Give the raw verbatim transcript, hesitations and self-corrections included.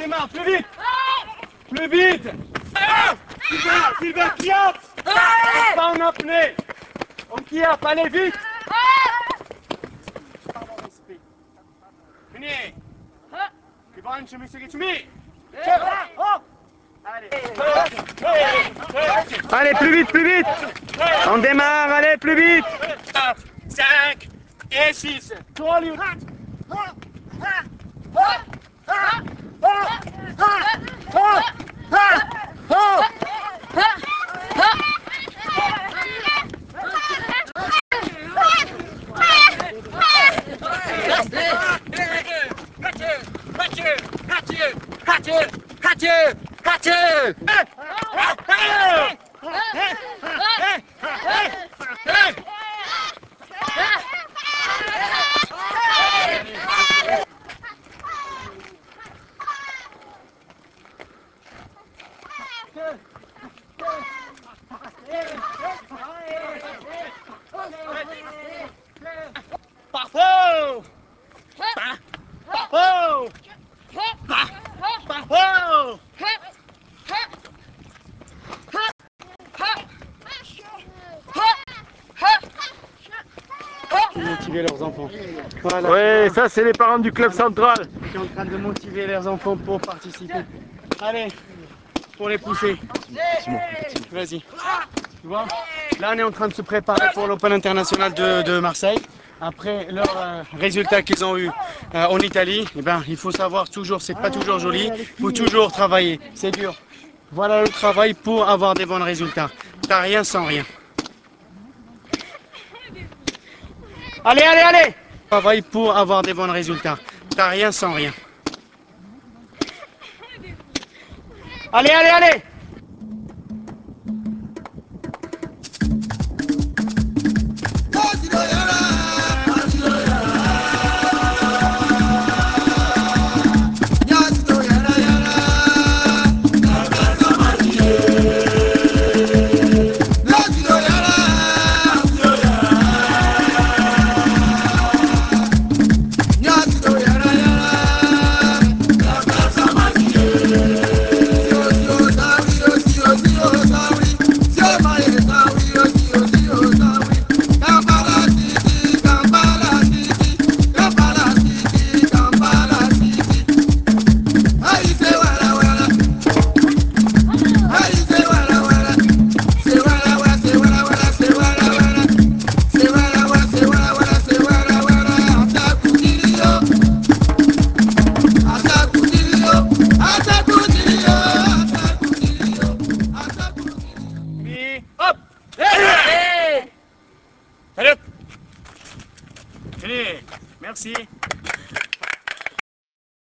démarre, plus vite. Plus vite. Sylvain, Sylvain, Kiap. Pas en apnée. On Kiap, allez vite. Fini. Kıvanç Müse geçmeyi. Allez, plus vite, plus vite. On démarre, allez, plus vite. cinq et six. Mathieu, Mathieu, Mathieu, Mathieu, Mathieu. Bravo! Bravo! Bravo! Motiver leurs enfants. Voilà. Ouais, ça c'est les parents du club central. Ils sont en train de motiver leurs enfants pour participer. Allez, pour les pousser. Vas-y. Tu vois? Là on est en train de se préparer pour l'Open international de, de Marseille. Après leurs euh, résultats qu'ils ont eu euh, en Italie, eh ben, il faut savoir toujours, c'est pas toujours joli, il faut toujours travailler, c'est dur. Voilà le travail pour avoir des bons résultats. T'as rien sans rien. Allez, allez, allez! Travail pour avoir des bons résultats. T'as rien sans rien. Allez, allez, allez! Hop! Allez! Salut! Fini! Merci!